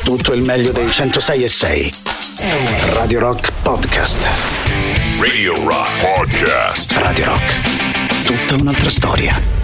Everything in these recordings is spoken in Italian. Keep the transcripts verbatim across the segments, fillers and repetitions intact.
tutto il meglio dei centosei e sei. Radio Rock Podcast. Radio Rock Podcast. Radio Rock, tutta un'altra storia.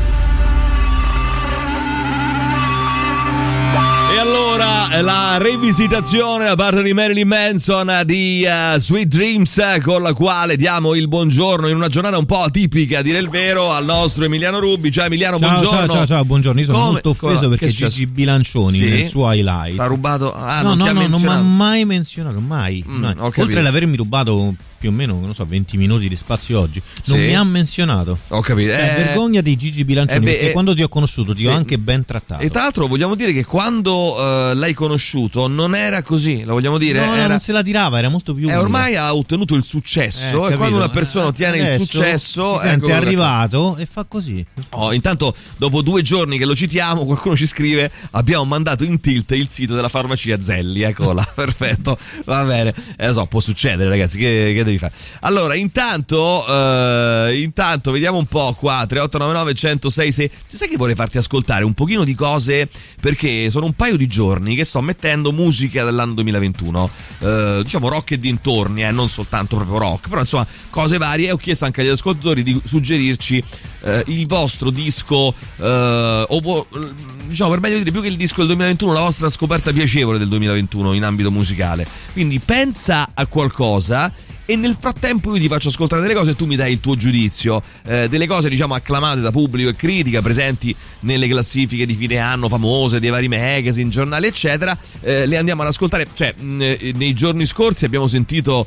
E allora la rivisitazione da parte di Marilyn Manson di uh, Sweet Dreams, con la quale diamo il buongiorno in una giornata un po' atipica, a dire il vero, al nostro Emiliano Rubi. Ciao Emiliano, ciao, buongiorno. Ciao, ciao, ciao, buongiorno. Io sono Come? molto offeso Come? perché Gigi Bilancioni sì? nel suo highlight t'ha rubato. Ah, no, non no, ti ha no, non mi ha menzionato. mai menzionato, mai, Mm, mai. Oltre ad avermi rubato più o meno, non so, venti minuti di spazio oggi, non sì? mi ha menzionato. Ho capito. Cioè, eh... vergogna di Gigi Bilancioni, eh beh, perché eh... quando ti ho conosciuto ti sì. ho anche ben trattato. E tra l'altro vogliamo dire che quando uh, l'hai conosciuto non era così, lo vogliamo dire? No, no, era... non se la tirava, era molto più E umile. ormai ha ottenuto il successo, eh, e quando una persona eh, ottiene adesso il successo si sente ecco, arrivato e fa così. Oh, intanto dopo due giorni che lo citiamo qualcuno ci scrive: abbiamo mandato in tilt il sito della farmacia Zelli, eccola. Perfetto, va bene, eh, lo so, può succedere ragazzi, che, che devi fare? Allora intanto uh, intanto vediamo un po' qua, tre otto nove nove uno zero sei sei. Sai che vorrei farti ascoltare un pochino di cose, perché sono un paio di giorni che sto mettendo musica dell'anno duemilaventuno, uh, diciamo rock e dintorni, eh, non soltanto proprio rock, però insomma cose varie, e ho chiesto anche agli ascoltatori di suggerirci uh, il vostro disco, uh, o diciamo, per meglio dire, più che il disco del duemilaventuno, la vostra scoperta piacevole del duemilaventuno in ambito musicale. Quindi pensa a qualcosa e nel frattempo io ti faccio ascoltare delle cose e tu mi dai il tuo giudizio, eh, delle cose diciamo acclamate da pubblico e critica, presenti nelle classifiche di fine anno famose dei vari magazine, giornali eccetera, eh, le andiamo ad ascoltare. Cioè mh, nei giorni scorsi abbiamo sentito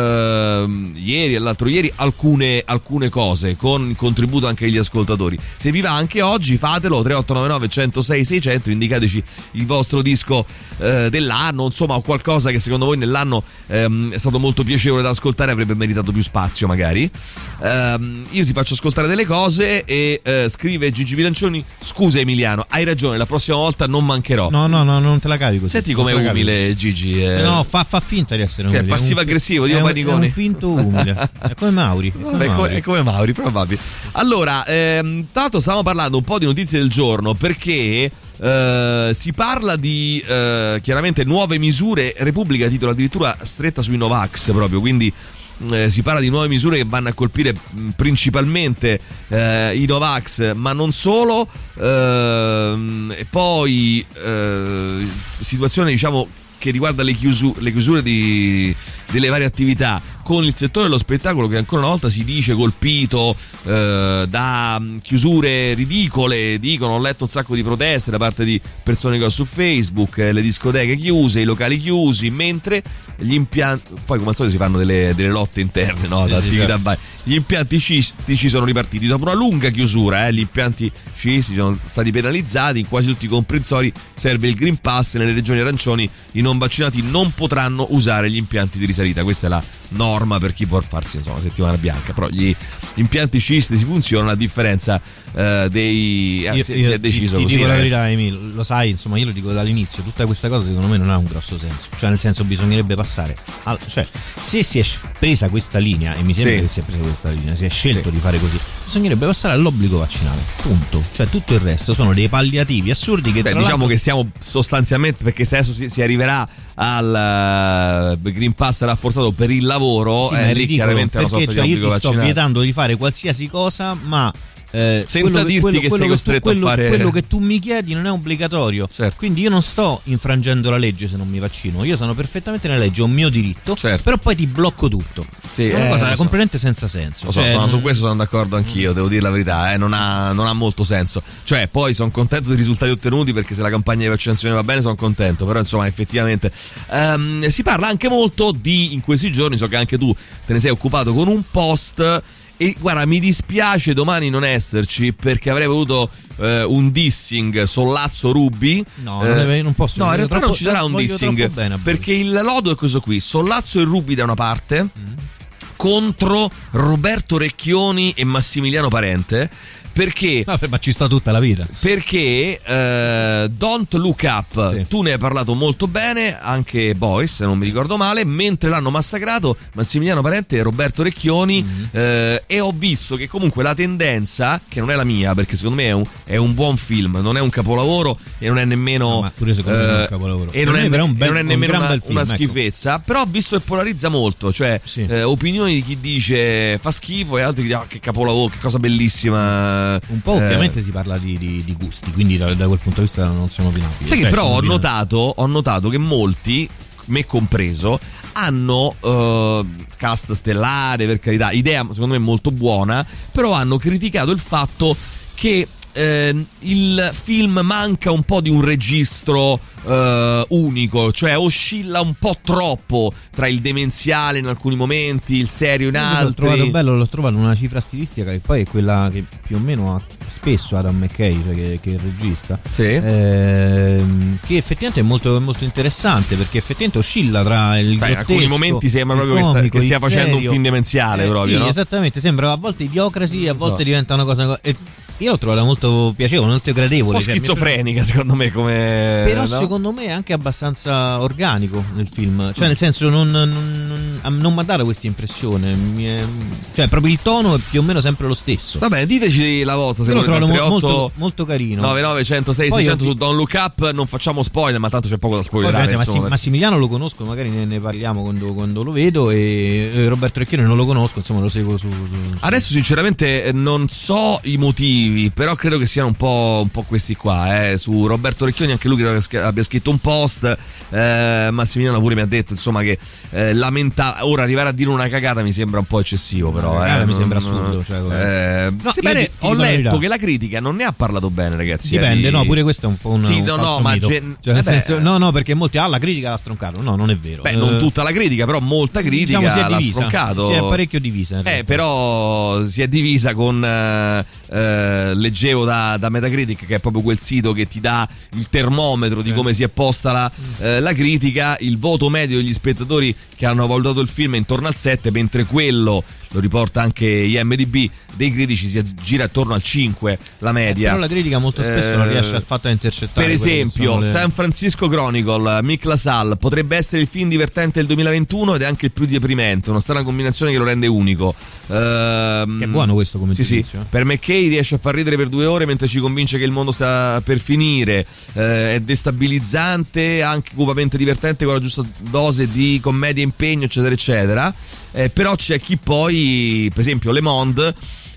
eh, ieri e l'altro ieri alcune, alcune cose con il contributo anche degli ascoltatori. Se vi va anche oggi fatelo, tre otto nove nove uno zero sei sei zero zero, indicateci il vostro disco eh, dell'anno, insomma qualcosa che secondo voi nell'anno ehm, è stato molto piacevole da ascoltare, avrebbe meritato più spazio magari. Um, io ti faccio ascoltare delle cose e uh, scrive Gigi Bilancioni: scusa Emiliano, hai ragione, la prossima volta non mancherò. No, no, no, non te la cavi così. Senti com'è umile Gigi, eh. No, fa, fa finta di essere umile. Che è passivo aggressivo, Dio Paniconi. È un finto umile. È come Mauri. È come, Vabbè, Mauri. È come Mauri, probabile. Allora, ehm, tanto stavamo parlando un po' di notizie del giorno, perché Uh, si parla di uh, chiaramente nuove misure. Repubblica titola addirittura stretta sui Novax proprio, quindi uh, si parla di nuove misure che vanno a colpire mh, principalmente uh, i Novax, ma non solo, uh, e poi uh, situazione diciamo che riguarda le, chiusu- le chiusure di, delle varie attività, con il settore dello spettacolo che ancora una volta si dice colpito eh, da chiusure ridicole. Dicono, ho letto un sacco di proteste da parte di persone che ho su Facebook, eh, le discoteche chiuse, i locali chiusi, mentre gli impianti, poi come al solito si fanno delle, delle lotte interne, no? Sì, Da sì, attività certo. varie. Gli impianti sciistici sono ripartiti dopo una lunga chiusura, eh, gli impianti sciistici sono stati penalizzati in quasi tutti i comprensori. Serve il Green Pass, nelle regioni arancioni i non vaccinati non potranno usare gli impianti di risalita. Questa è la norma per chi vuol farsi insomma una settimana bianca, però gli impianti sciistici funzionano, a differenza eh, dei eh, Io, si, io, si è deciso ti, così, ti dico la ragazzi. verità, Emil, lo sai, insomma, io lo dico dall'inizio, tutta questa cosa secondo me non ha un grosso senso. Cioè, nel senso, bisognerebbe passare al, cioè, se si è presa questa linea, e mi sembra Sì. che si è presa questa linea, si è scelto Sì. di fare così, bisognerebbe passare all'obbligo vaccinale, punto. Cioè, tutto il resto sono dei palliativi assurdi che Beh, tra diciamo l'altro... che siamo sostanzialmente, perché se adesso si, si arriverà al uh, Green Pass rafforzato per il lavoro, Sì, ma è è lì ridicolo, chiaramente è una perché sorta cioè, di io obbligo ti sto vaccinale. vietando di fare qualsiasi cosa, ma eh, senza quello, dirti quello, che quello sei costretto tu, quello, a fare quello che tu mi chiedi non è obbligatorio, certo. Quindi io non sto infrangendo la legge se non mi vaccino, io sono perfettamente nella legge, è un mio diritto, certo. Però poi ti blocco tutto. Sì, è una eh, cosa lo so. completamente senza senso, Lo so, cioè, sono, non... su questo sono d'accordo anch'io, devo dire la verità, eh, non, ha, non ha molto senso. Cioè, poi sono contento dei risultati ottenuti, perché se la campagna di vaccinazione va bene sono contento, però insomma effettivamente um, si parla anche molto di, in questi giorni, so che anche tu te ne sei occupato con un post, e guarda, mi dispiace domani non esserci, perché avrei voluto eh, un dissing Sollazzo Rubi. No, eh, non, deve, non posso. No, in realtà troppo, non ci sarà un voglio dissing, troppo bene a Boris. perché il lodo è questo qui: Sollazzo e Rubi da una parte, mm. contro Roberto Recchioni e Massimiliano Parente, perché no, ma ci sta tutta la vita. Perché uh, Don't Look Up, sì. tu ne hai parlato molto bene, anche Boys, se non mi ricordo male, mentre l'hanno massacrato Massimiliano Parente e Roberto Recchioni, mm-hmm. uh, e ho visto che comunque la tendenza, che non è la mia, perché secondo me è un, è un buon film, non è un capolavoro e non è nemmeno no, ma pure secondo uh, me è un capolavoro e non è, è, un bel, non è nemmeno un una, film, una ecco. schifezza, però ho visto che polarizza molto, cioè sì. uh, opinioni di chi dice fa schifo e altri che dicono ah, che capolavoro, che cosa bellissima. Un po' ovviamente eh. si parla di, di, di gusti, quindi da, da quel punto di vista non sono opinabili. Sai cioè, che però ho opinabili. notato, ho notato che molti, me compreso, hanno uh, cast stellare, per carità, idea secondo me molto buona, però hanno criticato il fatto che eh, il film manca un po' di un registro eh, unico, cioè oscilla un po' troppo tra il demenziale in alcuni momenti, il serio in altri. L'ho trovato bello, l'ho trovato una cifra stilistica che poi è quella che più o meno ha spesso Adam McKay, cioè che, che è il regista, sì. ehm, che effettivamente è molto, molto interessante, perché effettivamente oscilla tra il Beh, grottesco, in alcuni momenti sembra proprio che, comico, sta, che stia facendo serio. un film demenziale, eh, proprio, sì, no? esattamente, sembra a volte idiocrasi, a volte so. diventa una cosa e io l'ho trovata molto piacevole, molto gradevole, un po' schizofrenica secondo me, come però no? secondo me è anche abbastanza organico nel film, cioè nel senso non, non, non, non mi ha dato questa impressione, mi è, cioè proprio il tono è più o meno sempre lo stesso. Va bene, diteci la vostra, se lo trovo trentotto molto, molto carino. nove nove uno zero sei seicento su Don't Look Up, non facciamo spoiler, ma tanto c'è poco da spoilerare. Massim- Massimiliano lo conosco, magari ne, ne parliamo quando, quando lo vedo, e, e Roberto Recchioni non lo conosco, insomma lo seguo su, su... Adesso sinceramente non so i motivi, però credo che siano un po', un po' questi qua, eh. Su Roberto Recchioni anche lui credo che abbia scritto un post, eh, Massimiliano pure mi ha detto insomma che eh, lamenta, ora arrivare a dire una cagata mi sembra un po' eccessivo, però eh, mi non, sembra assurdo, cioè, eh, no, sebbene ti, ti ho letto verità. che la critica non ne ha parlato bene, ragazzi. Dipende, eh, di... no, pure questo è un po' un, sì, un no, no, ma gen... cioè, nel eh senso, beh, no, no, perché molti ah, la critica l'ha stroncato. No, non è vero. Beh, eh, non tutta la critica, però molta critica diciamo, si è l'ha divisa, stroncato. Si è parecchio divisa. Eh, però si è divisa con eh, eh, leggevo da, da Metacritic, che è proprio quel sito che ti dà il termometro di come si è posta la, eh, la critica. Il voto medio degli spettatori che hanno valutato il film è intorno al sette, mentre quello, lo riporta anche I M D B, dei critici si aggira attorno al cinque, la media. Eh, però la critica molto spesso eh, non riesce affatto a intercettare. Per esempio, le... San Francisco Chronicle, Mick LaSalle, potrebbe essere il film divertente del duemilaventuno ed è anche il più deprimente, una strana combinazione che lo rende unico. Ehm, che è buono questo come sì, giudizio. Sì. Per McKay riesce a far ridere per due ore mentre ci convince che il mondo sta per finire, eh, è destabilizzante, anche cupamente divertente con la giusta dose di commedia e impegno, eccetera eccetera. Eh, però c'è chi poi, per esempio Le Monde,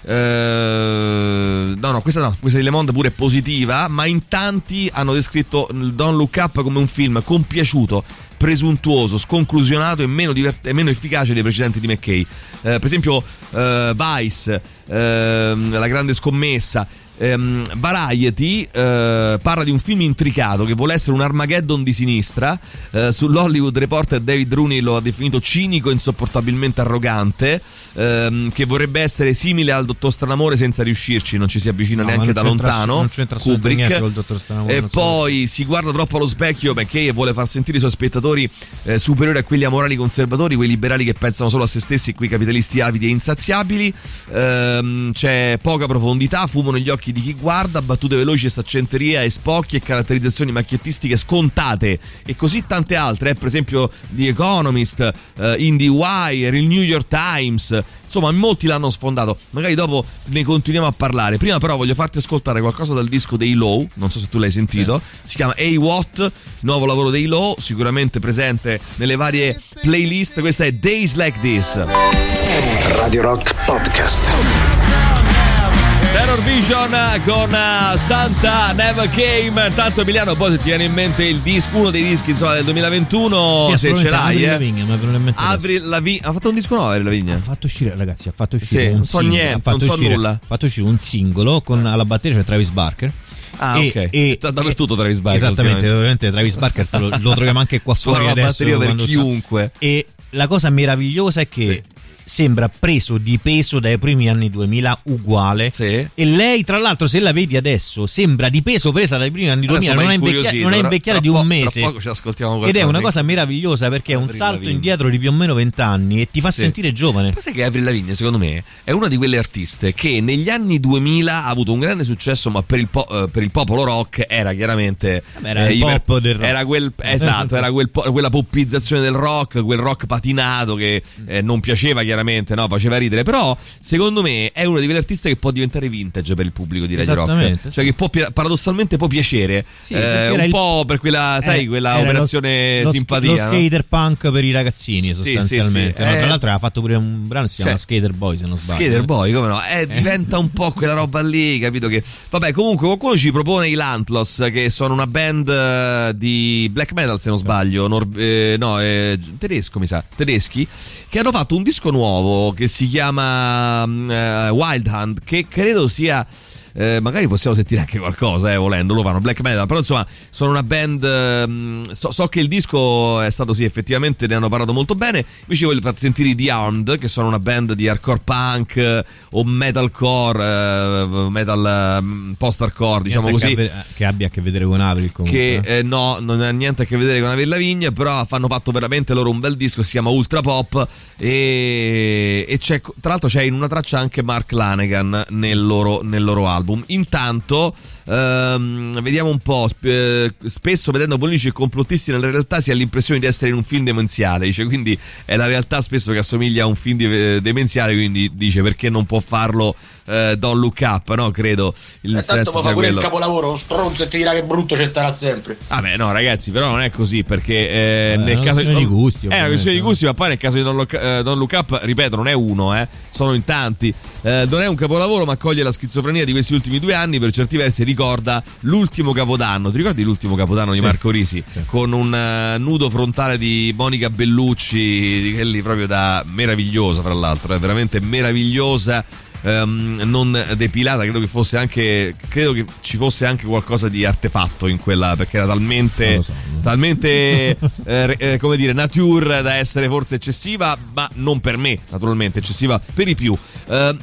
eh, no no questa no questa di Le Monde pure è positiva, ma in tanti hanno descritto Don't Look Up come un film compiaciuto, presuntuoso, sconclusionato e meno, divert- e meno efficace dei precedenti di McKay. Eh, per esempio eh, Vice, eh, La grande scommessa. Um, Variety uh, parla di un film intricato che vuole essere un Armageddon di sinistra. Uh, sull'Hollywood Reporter David Rooney lo ha definito cinico e insopportabilmente arrogante, um, che vorrebbe essere simile al Dottor Stranamore senza riuscirci, non ci si avvicina no, neanche da lontano. Non c'entra Kubrick col Dottor Stranamore, e poi so. Si guarda troppo allo specchio perché vuole far sentire i suoi spettatori eh, superiori a quelli amorali conservatori, quei liberali che pensano solo a se stessi e quei capitalisti avidi e insaziabili. Um, c'è poca profondità, fumo negli occhi di chi guarda, battute veloci e saccenteria e spocchi e caratterizzazioni macchiettistiche scontate e così tante altre, eh, per esempio The Economist, uh, IndieWire, il New York Times, insomma molti l'hanno sfondato, magari dopo ne continuiamo a parlare. Prima però voglio farti ascoltare qualcosa dal disco dei Low, non so se tu l'hai sentito, sì. Si chiama Hey What, nuovo lavoro dei Low, sicuramente presente nelle varie playlist. Questa è Days Like This, Radio Rock Podcast. Terror Vision con uh, Santa Never Came. Intanto Emiliano, poi se ti viene in mente il disco, uno dei dischi insomma del duemilaventuno, sì, se ce l'hai, Avril eh. Lavigne, Avril Lavigne ha fatto un disco nuovo, Avril Lavigne. Ha fatto uscire, ragazzi, ha fatto uscire sì, un non so singolo, niente, ha fatto non so uscire, nulla. Ha fatto uscire un singolo con alla batteria c'è Travis Barker. Ah, e, ok. E, sta dappertutto Travis Barker. Esattamente, ovviamente Travis Barker lo, lo troviamo anche qua fuori adesso. Suona la batteria per chiunque. E la cosa meravigliosa è che sì. sembra preso di peso dai primi anni duemila, uguale. Sì. E lei, tra l'altro, se la vedi adesso, sembra di peso presa dai primi anni duemila, non è invecchiata, non è invecchiata di un mese. Tra poco ci ascoltiamo ed è una cosa meravigliosa, perché è un Avril salto Lavigne. indietro di più o meno vent'anni e ti fa Sì. sentire giovane. Poi sai che Avril Lavigne, secondo me, è una di quelle artiste che negli anni duemila ha avuto un grande successo, ma per il, po- eh, per il popolo rock era chiaramente Vabbè, era il iper- pop del rock. Era quel, esatto, era quel po- quella poppizzazione del rock, quel rock patinato che eh, non piaceva chiaramente, no, faceva ridere, però secondo me è una di quelle artiste che può diventare vintage per il pubblico di Radio Rock, Esattamente, cioè che può pi- paradossalmente può piacere, Sì, eh, perché era un il- po' per quella, sai, Eh, quella era operazione lo, lo, simpatia, lo no? skater punk per i ragazzini, Sì, sostanzialmente. sì, sì. No, Eh, tra l'altro aveva fatto pure un brano che si chiama cioè, Skater Boy, se non sbaglio. Skater Boy, come no? Eh, diventa un po' quella roba lì, capito? Che vabbè, comunque qualcuno ci propone i Lantlos, che sono una band eh, di black metal, se non sbaglio, nor- eh, no, eh, tedesco mi sa, tedeschi, che hanno fatto un disco nuovo che si chiama eh, Wild Hunt, che credo sia Eh, magari possiamo sentire anche qualcosa, eh, volendo, lo fanno black metal, però insomma sono una band, ehm, so, so che il disco è stato, sì, effettivamente ne hanno parlato molto bene. Invece voglio far sentire i The Armed, che sono una band di hardcore punk eh, o metalcore, eh, metal eh, post-hardcore, diciamo Niente così, che, a- che abbia a che vedere con Avril, comunque. che eh, no, non ha niente a che vedere con Avril Lavigne, però hanno fatto veramente loro un bel disco, si chiama Ultra Pop, e, e c'è, tra l'altro c'è in una traccia anche Mark Lanegan nel loro, nel loro album. Intanto ehm, vediamo un po', sp- eh, spesso vedendo politici e complottisti nella realtà si ha l'impressione di essere in un film demenziale, dice, quindi è la realtà spesso che assomiglia a un film di- demenziale, quindi dice perché non può farlo eh, Don't Look Up, no? Credo il E tanto senso mi fa sia pure il quello. capolavoro, stronzo, e ti dirà che brutto ci starà sempre. Vabbè, no, ragazzi, però non è così, perché eh, Eh, nel è una caso questione di gusti, è una ovviamente, questione di no? gusti, ma poi nel caso di Don't Look, eh, Don't Look Up, ripeto, non è uno, eh, sono in tanti. Eh, non è un capolavoro, ma accoglie la schizofrenia di questi ultimi due anni, per certi versi ricorda l'ultimo Capodanno. Ti ricordi l'ultimo Capodanno di Sì. Marco Risi? Sì. Con un uh, nudo frontale di Monica Bellucci, di quelli proprio da meravigliosa, tra l'altro, è veramente meravigliosa. Um, non depilata, credo che fosse anche credo che ci fosse anche qualcosa di artefatto in quella, perché era talmente Non lo so. talmente eh, eh, come dire, nature da essere forse eccessiva, ma non per me, naturalmente, eccessiva per i più. Uh,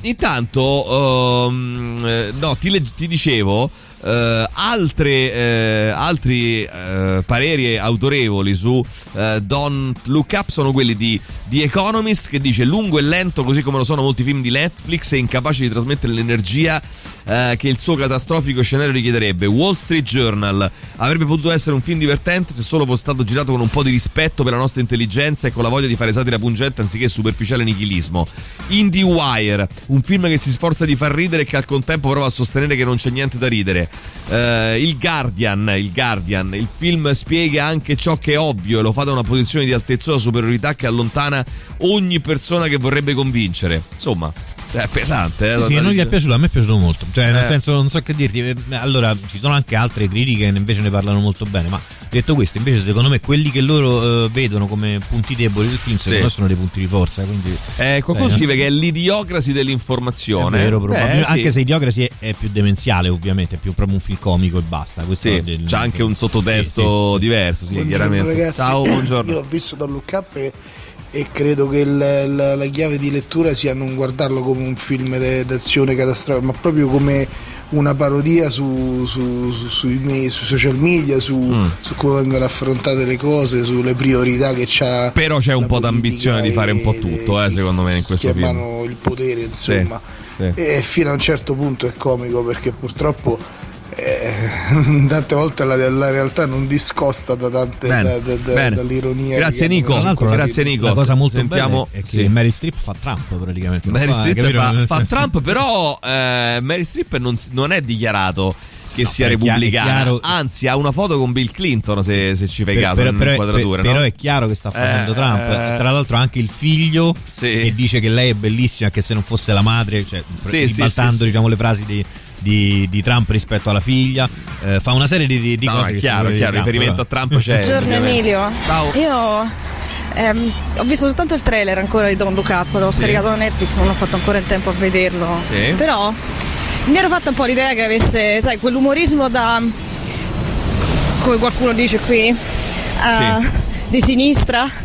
intanto um, eh, no, ti, leg- ti dicevo Uh, altre, uh, altri uh, pareri autorevoli su uh, Don't Look Up sono quelli di The Economist, che dice lungo e lento così come lo sono molti film di Netflix e incapace di trasmettere l'energia uh, che il suo catastrofico scenario richiederebbe. Wall Street Journal avrebbe potuto essere un film divertente se solo fosse stato girato con un po' di rispetto per la nostra intelligenza e con la voglia di fare satira pungente anziché superficiale nichilismo. Indie Wire, un film che si sforza di far ridere e che al contempo prova a sostenere che non c'è niente da ridere. Uh, il Guardian, il Guardian, il film spiega anche ciò che è ovvio e lo fa da una posizione di altezzosa superiorità che allontana ogni persona che vorrebbe convincere. Insomma, è pesante, eh? Sì, sì, non gli è piaciuto, a me è piaciuto molto. Cioè, nel Eh. senso, non so che dirti. Eh, Allora, ci sono anche altre critiche che invece ne parlano molto bene. Ma detto questo, invece, secondo me, quelli che loro eh, vedono come punti deboli del film, secondo me, sono dei punti di forza. Quindi, Eh, qualcuno eh, scrive che è l'idiocrasi dell'informazione. è vero, probabilmente. Eh, sì. Anche se Idiocracy è, è più demenziale, ovviamente, è più proprio un film comico e basta. Questo Sì, è del- c'è anche un sottotesto Sì, sì. diverso, sì, Buongiorno, chiaramente. ragazzi. Ciao, buongiorno. Io l'ho visto da Look Up e, e credo che il- la, la chiave di lettura sia non guardarlo come un film de- d'azione catastrofica, ma proprio come una parodia su, su, su- sui, me- sui social media, su, Mm. su come vengono affrontate le cose, sulle priorità che c'ha. Però c'è un la po' politica d'ambizione di fare un po' e- tutto, eh, secondo me, in questo film. chiamano il potere, insomma. Sì, sì. E fino a un certo punto è comico, perché purtroppo eh, tante volte la, la realtà non discosta da tante Bene, da- da- bene. dall'ironia. Grazie, che Nico. hanno Tra l'altro, nascosto. Grazie, Nico. La cosa molto Sentiamo- bella è che sì. Mary Streep fa Trump praticamente. Mary Non fa- Streep capito? fa, Nel fa senso- Trump, però eh, Mary Streep non, s- non è dichiarato che sia però è chiaro- repubblicana, è chiaro- anzi ha una foto con Bill Clinton, se, se ci fai Per- caso, però, nelle però, inquadrature, però no? è chiaro che sta facendo Eh, Trump. eh. Tra l'altro anche il figlio Sì. che dice che lei è bellissima, che se non fosse la madre, cioè Sì, sì, ribaltando sì, sì. diciamo le frasi di, di, di Trump rispetto alla figlia, eh, fa una serie di, di, di No, cose è che chiaro, sono è chiaro, di Trump, riferimento a però. Trump c'è. Buongiorno ovviamente. Emilio. Ciao. Io ehm, ho visto soltanto il trailer ancora di Don't Look Up, l'ho Sì. scaricato da Netflix, non ho fatto ancora in tempo a vederlo. Sì. Però mi ero fatta un po' l'idea che avesse, sai, quell'umorismo da, come qualcuno dice qui, eh, Sì. di sinistra, che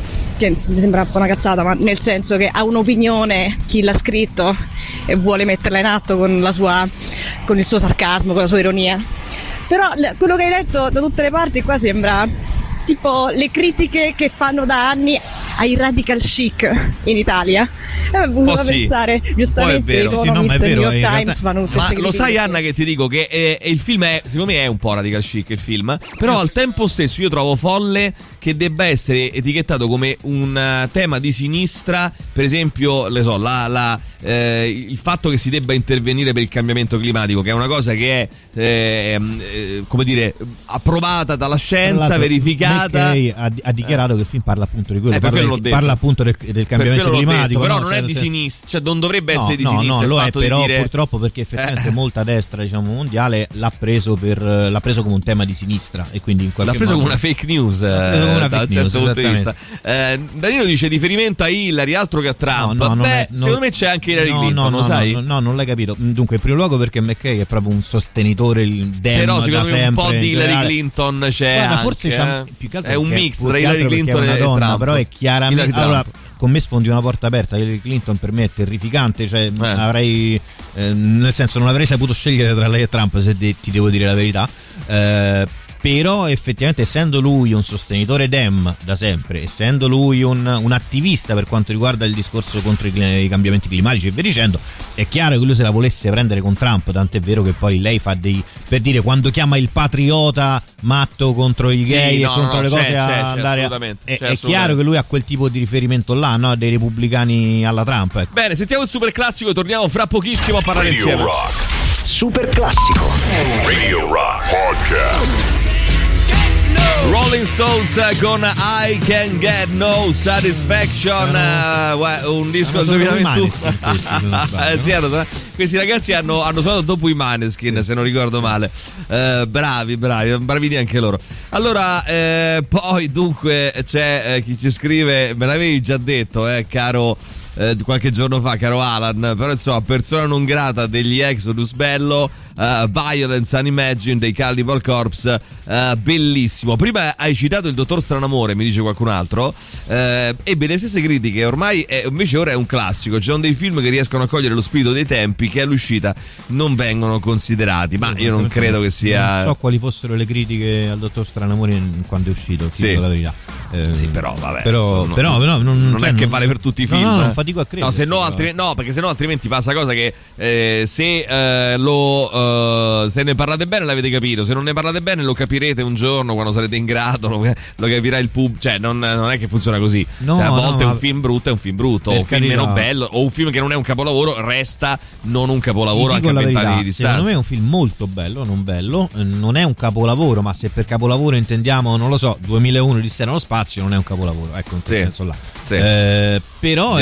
che mi sembra un po' una cazzata, ma nel senso che ha un'opinione chi l'ha scritto e vuole metterla in atto con la sua, con il suo sarcasmo, con la sua ironia. Però quello che hai letto da tutte le parti qua sembra tipo le critiche che fanno da anni ai radical chic in Italia. E mi oh, sì. pensare, giustamente, i sono sì, no, mister vero, New York realtà... Times fanno tutte Ma queste lo sai, critiche. Anna, che ti dico che è, è il film è, secondo me è un po' radical chic il film, però al tempo stesso io trovo folle che debba essere etichettato come un uh, tema di sinistra, per esempio, le so, la, la, eh, il fatto che si debba intervenire per il cambiamento climatico, che è una cosa che è eh, eh, come dire approvata dalla scienza, verificata. McKay ha, ha dichiarato eh. che il film parla appunto di quello, eh, parla, quello di, parla appunto del, del cambiamento climatico, detto, però no? non cioè, è di se... sinistra, cioè non dovrebbe no, essere di no, sinistra. No, il lo è, fatto però di dire... purtroppo perché effettivamente eh. molta destra, diciamo, mondiale l'ha preso per l'ha preso come un tema di sinistra e quindi in qualche l'ha preso modo... come una fake news, l'ha preso come una da un fake certo news, punto di vista. Eh, Danilo dice riferimento a Hillary, altro che a Trump. No, no, Beh, è, non... secondo me c'è anche Hillary no, Clinton, no, lo no, sai? No, no, non l'hai capito. Dunque, in primo luogo perché McKay è proprio un sostenitore il dem Però secondo da me sempre, un po' di Hillary generale. Clinton c'è. Guarda, anche, forse c'è eh? più che altro è un perché- mix più tra che Hillary altro perché Clinton è una e donna, Trump. però è chiaramente Hillary allora, Trump. con me sfondi una porta aperta. Hillary Clinton per me è terrificante, cioè Eh. avrei eh, nel senso non avrei saputo scegliere tra lei e Trump, se de- ti devo dire la verità. Eh, però effettivamente essendo lui un sostenitore dem da sempre, essendo lui un, un attivista per quanto riguarda il discorso contro i, i cambiamenti climatici e via dicendo, è chiaro che lui se la volesse prendere con Trump, tant'è vero che poi lei fa dei, per dire, quando chiama il patriota matto contro i gay Sì, e no, contro no, le c'è, cose c'è, a c'è, andare a, assolutamente, è, c'è è assolutamente. chiaro che lui ha quel tipo di riferimento là, no? Dei repubblicani alla Trump, ecco. Bene, sentiamo il super classico, torniamo fra pochissimo a parlare Radio insieme. Rock. Super classico. Radio Rock Podcast. Rolling Stones con I Can Get No Satisfaction, uh, un disco del duemilaventuno. eh, sì, hanno, questi ragazzi hanno, hanno suonato dopo i Maneskin, sì. Se non ricordo male. Uh, bravi, bravi, bravini anche loro. Allora, eh, poi dunque c'è eh, chi ci scrive, me l'avevi già detto, eh, caro. Eh, qualche giorno fa, caro Alan, però insomma, persona non grata degli Exodus, bello. uh, Violence Unimagined dei Cannibal Corpse, uh, bellissimo. Prima hai citato il Dottor Stranamore, mi dice qualcun altro. Uh, ebbe le stesse critiche, ormai è, invece ora è un classico. Ci sono dei film che riescono a cogliere lo spirito dei tempi che all'uscita non vengono considerati, ma io non credo che sia. Non so quali fossero le critiche al Dottor Stranamore quando è uscito, ti sì. dico la verità. Eh, sì, però vabbè, però, insomma, però, però non, non cioè, è che non, vale per tutti i no, film. No, no, non fatico a credere. No, se no, altri, no, perché sennò altrimenti fa sta cosa che eh, se eh, lo eh, se ne parlate bene l'avete capito, se non ne parlate bene lo capirete un giorno quando sarete in grado, lo, lo capirà il pub, cioè non, non è che funziona così. No, cioè, a volte no, un film brutto è un film brutto, o un film carità. meno bello, o un film che non è un capolavoro resta non un capolavoro anche a vent'anni di distanza. Secondo me è un film molto bello, non bello, non è un capolavoro, ma se per capolavoro intendiamo, non lo so, duemilauno di Odissea nello spazio, non è un capolavoro, ecco, in quel sì. senso là. Sì. Eh, però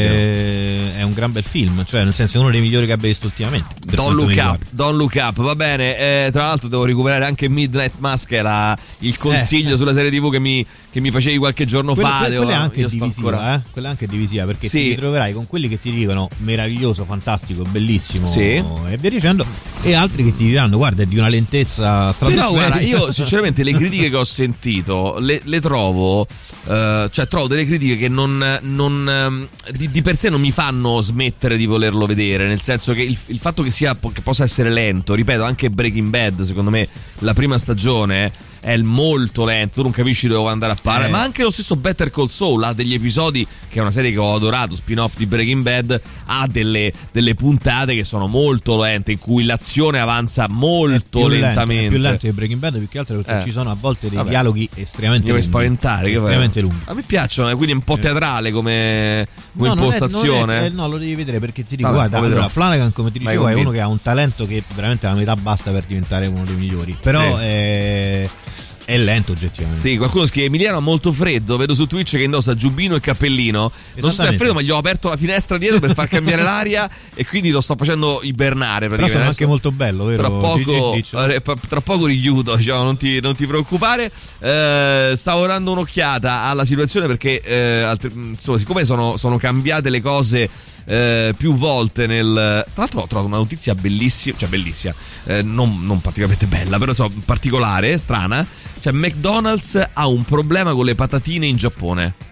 è, è un gran bel film, cioè nel senso è uno dei migliori che abbia visto ultimamente. Don't Look Up, Don't Look Up, va bene. Eh, tra l'altro devo recuperare anche Midnight Mass, che era il consiglio eh. sulla serie tivù che mi, che mi facevi qualche giorno quella, fa. Quella, devo, quella è anche io divisiva, sto ancora... eh? Quella è anche divisiva, perché sì. ti ritroverai con quelli che ti dicono meraviglioso, fantastico, bellissimo sì. e via dicendo, e altri che ti diranno guarda è di una lentezza stratosferica. Però guarda, io sinceramente le critiche che ho sentito le, le trovo, eh, cioè trovo delle critiche che non, non di, di per sé non mi fanno smettere di volerlo vedere, nel senso che il, il fatto che sia che possa essere lento, ripeto, anche Breaking Bad secondo me la prima stagione è molto lento, tu non capisci dove vuoi andare a parare, eh. ma anche lo stesso Better Call Saul ha degli episodi, che è una serie che ho adorato, spin-off di Breaking Bad, ha delle, delle puntate che sono molto lente, in cui l'azione avanza molto è lentamente. Lento, è più lento di Breaking Bad, più che altro perché eh. ci sono a volte dei Vabbè. dialoghi estremamente mi vuoi lunghi, spaventare, estremamente che lunghi. A me piacciono, quindi è un po' teatrale come, come no, impostazione. Non è, non è, no, lo devi vedere perché ti dico, Vabbè, guarda, allora, Flanagan, come ti Vai dicevo, è convinto. uno che ha un talento che veramente la metà basta per diventare uno dei migliori. Però sì. è, è lento oggettivamente. Sì, qualcuno scrive Emiliano ha molto freddo, vedo su Twitch che indossa giubbino e cappellino. Non so se è freddo, ma gli ho aperto la finestra dietro per far cambiare l'aria e quindi lo sto facendo ibernare. Però sono anche molto bello, vero? Tra poco, G G eh, tra poco richiudo, diciamo, non ti, non ti preoccupare. Eh, stavo dando un'occhiata alla situazione perché eh, altri, insomma, siccome sono, sono cambiate le cose Eh, più volte nel. Tra l'altro ho trovato una notizia bellissima, cioè bellissima, eh, non, non particolarmente bella, però so, particolare, strana. Cioè McDonald's ha un problema con le patatine in Giappone.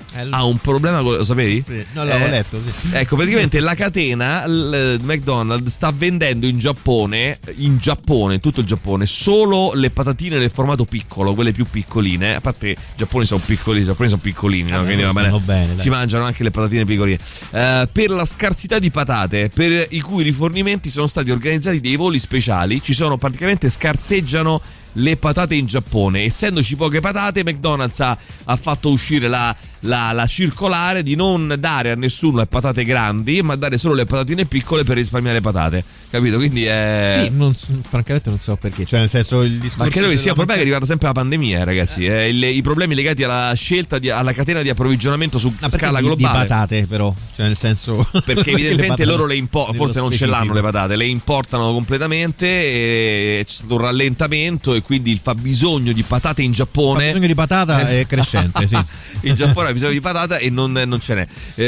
ha un problema con, lo sapevi? Sì, non l'avevo Eh, letto, sì. Ecco, praticamente la catena il McDonald's sta vendendo in Giappone, in Giappone, in tutto il Giappone, solo le patatine nel formato piccolo, quelle più piccoline. A parte i giapponesi sono piccoli, i giapponesi sono piccolini, no? Eh, Quindi va bene, stanno bene, dai. si mangiano anche le patatine piccoline. Eh, per la scarsità di patate, per i cui rifornimenti sono stati organizzati dei voli speciali, ci sono praticamente scarseggiano le patate in Giappone. Essendoci poche patate, McDonald's ha, ha fatto uscire la, la, la circolare di non dare a nessuno le patate grandi, ma dare solo le patatine piccole per risparmiare patate, capito? Quindi è... Sì, non so- francamente non so perché, cioè nel senso il discorso Ma credo che sia il della problema che è arrivata sempre la pandemia, ragazzi. Eh, il- I problemi legati alla scelta, di, alla catena di approvvigionamento su Ah, perché scala di- globale. di patate però, cioè nel senso Perché le evidentemente patate loro le importano, nello forse non ce specifico. l'hanno le patate, le importano completamente e c'è stato un rallentamento e quindi il fabbisogno di patate in Il Giappone. bisogno di patata è crescente, sì. In Giappone ha bisogno di patata e non, non ce n'è.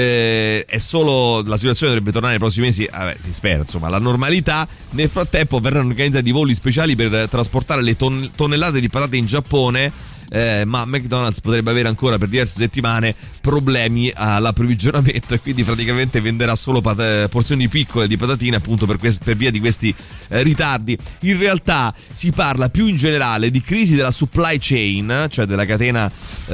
Eh, è solo la situazione dovrebbe tornare nei prossimi mesi, vabbè, si spera, insomma, la normalità. Nel frattempo verranno organizzati voli speciali per trasportare le ton- tonnellate di patate in Giappone. Eh, ma McDonald's potrebbe avere ancora per diverse settimane problemi all'approvvigionamento e quindi praticamente venderà solo pat- porzioni piccole di patatine appunto per, quest- per via di questi eh, ritardi. In realtà si parla più in generale di crisi della supply chain, cioè della catena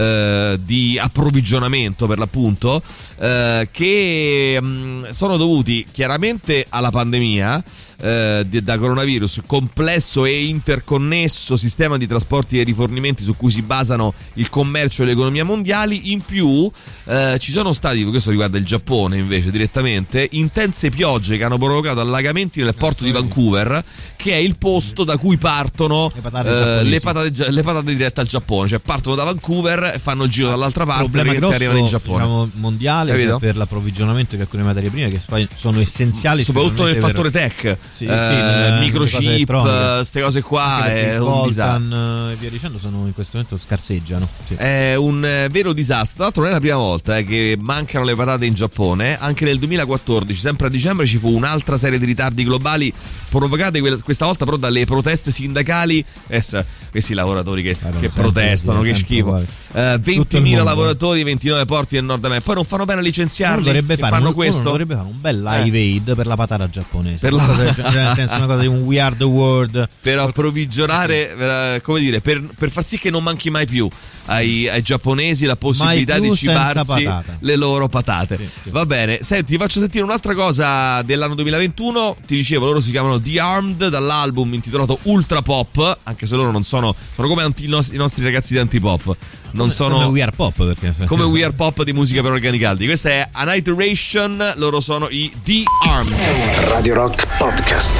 eh, di approvvigionamento per l'appunto, eh, che mh, sono dovuti chiaramente alla pandemia eh, di- da coronavirus, complesso e interconnesso sistema di trasporti e rifornimenti su cui si basano il commercio e l'economia mondiali. In più eh, ci sono stati, questo riguarda il Giappone invece direttamente, intense piogge che hanno provocato allagamenti nel porto di Vancouver, che è il posto da cui partono Le patate eh, giapponesi. le, patate, le patate dirette al Giappone, cioè partono da Vancouver e fanno il giro dall'altra parte Problema perché grosso, arrivano in Giappone. diciamo, mondiale, Capito? cioè, per l'approvvigionamento di alcune materie prime che poi sono essenziali Soprattutto nel specialmente fattore per- tech, Sì, eh, sì, nelle- nelle cose microchip, elettroniche. queste cose qua, Anche perché è il un disastro. Coltan, eh, e via dicendo sono in questo momento scarseggiano. Sì. È un eh, vero disastro. Tra l'altro non è la prima volta eh, che mancano le patate in Giappone. Anche nel duemilaquattordici, sempre a dicembre, ci fu un'altra serie di ritardi globali provocate quella- questa volta però dalle proteste sindacali. Eh, sa, questi lavoratori che, Madonna, che sempre protestano, così, che sempre schifo. uguale. Eh, Tutto il ventimila mondo. lavoratori, ventinove porti del Nord America. Poi non fanno bene a Uno licenziarli. dovrebbe e fare, fanno uno- uno questo. dovrebbe fare un bel live aid per la patata giapponese. Per la- Una cosa del genere, nel senso, una cosa di un We Are the World. Per approvvigionare, eh, come dire, per, per far sì che non manchi mai più ai, ai giapponesi la possibilità Mai più di senza cibarsi patata. le loro patate. Sì, sì. Va bene, senti, ti faccio sentire un'altra cosa dell'anno duemilaventuno. Ti dicevo, loro si chiamano The Armed, dall'album intitolato Ultra Pop, anche se loro non sono, sono come anti- i, nostri, i nostri ragazzi di Antipop. Non sono Come We Are Pop, perché come We Are Pop di musica per organi caldi. Questa è A Night Ration, loro sono i The Armed. Radio Rock Podcast.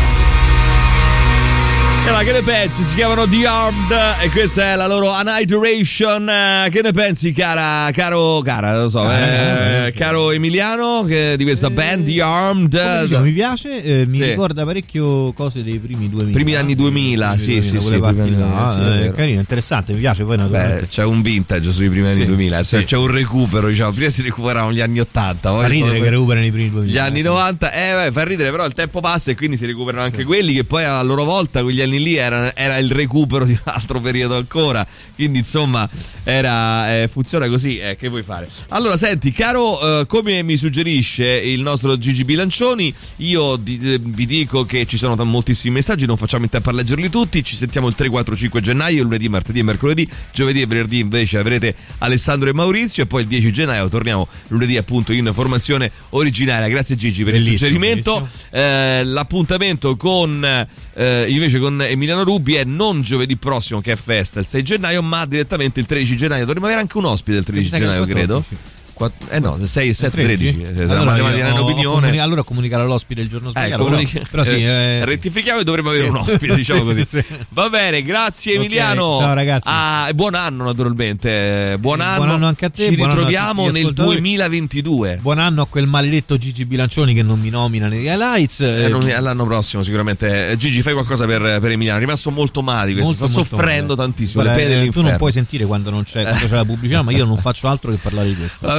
E allora, che ne pensi? Si chiamano The Armed e questa è la loro A Night Ration. Eh, Che ne pensi, cara, caro, cara, lo so, eh, caro Emiliano, che, di questa band The Armed? Come dicevo, mi piace, eh, mi Sì. ricorda parecchio cose dei primi duemila. Primi anni duemila, Primi sì, duemila, sì, quelle sì, parti primi là, anni, sì, è eh, vero. carino, interessante, mi piace. Poi Beh, naturalmente c'è un vintage sui primi anni Sì, duemila, sì. c'è un recupero, diciamo. Prima si recuperavano gli anni ottanta, fa poi ridere sono- che recuperano i primi duemila. gli anni novanta, eh beh, fa ridere, però il tempo passa e quindi si recuperano anche quelli che poi a loro volta quegli anni lì era, era il recupero di un altro periodo ancora, quindi insomma era eh, funziona così, eh, che vuoi fare? Allora senti, caro, eh, come mi suggerisce il nostro Gigi Bilancioni, io di- eh, vi dico che ci sono t- moltissimi messaggi, non facciamo in tempo a leggerli tutti. Ci sentiamo il tre, quattro, cinque gennaio, lunedì, martedì e mercoledì. Giovedì e venerdì invece avrete Alessandro e Maurizio, e poi il dieci gennaio torniamo lunedì appunto in formazione originaria. Grazie Gigi per Bellissimo, il suggerimento. bellissimo. Eh, l'appuntamento con eh, invece con Emiliano Rubi è non giovedì prossimo, che è festa, il sei gennaio, ma direttamente il tredici gennaio. Dovremmo avere anche un ospite il tredici Mi sa che gennaio, il credo. quattordici. Quatt- eh no, sei, sette, tredici. Eh, Allora, la matematica io è ho- ho un'opinione. comuni- allora comunicare all'ospite il giorno Eh, sbagliato. comunichi- però, però sì, eh, eh, rettifichiamo e dovremmo avere un ospite, diciamo così. Sì, sì. Va bene, grazie Ok, Emiliano. ciao, ragazzi. Ah, e buon anno naturalmente. Eh, Buon Eh, anno. buon anno anche a te, Ci buon anno a ritroviamo tutti gli nel ascoltatori. duemilaventidue. buon anno a quel maledetto Gigi Bilancioni che non mi nomina nei highlights. Eh, eh, non- L'anno prossimo sicuramente. Eh, Gigi, fai qualcosa per, per Emiliano. È rimasto molto male di questo. molto, Sta molto soffrendo male. tantissimo. Guarda, Le pene eh, tu dell'inferno. non puoi sentire quando non c'è, quando c'è la pubblicità, ma io non faccio altro che parlare di questo. Va bene,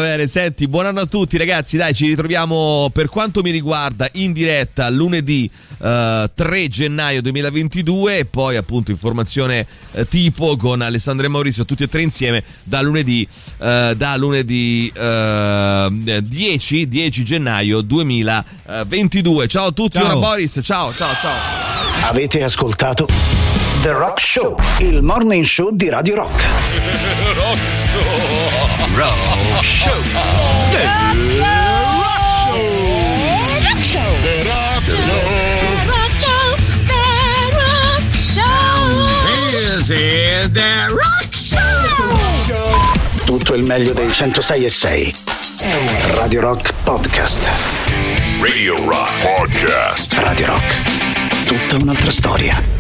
bene, senti, buon anno a tutti ragazzi, dai, ci ritroviamo per quanto mi riguarda in diretta lunedì uh, tre gennaio duemilaventidue e poi appunto informazione uh, tipo con Alessandro e Maurizio tutti e tre insieme da lunedì uh, da lunedì uh, dieci gennaio duemilaventidue. Ciao a tutti, ora Boris, ciao ciao ciao. Avete ascoltato The Rock Show, il morning show di Radio Rock. Rock Show. The Rock Show. The Rock Show. The Rock Show. This is The Rock Show. Tutto il meglio dei centosei e sei. Radio Rock Podcast. Radio Rock Podcast. Radio Rock. Tutta un'altra storia.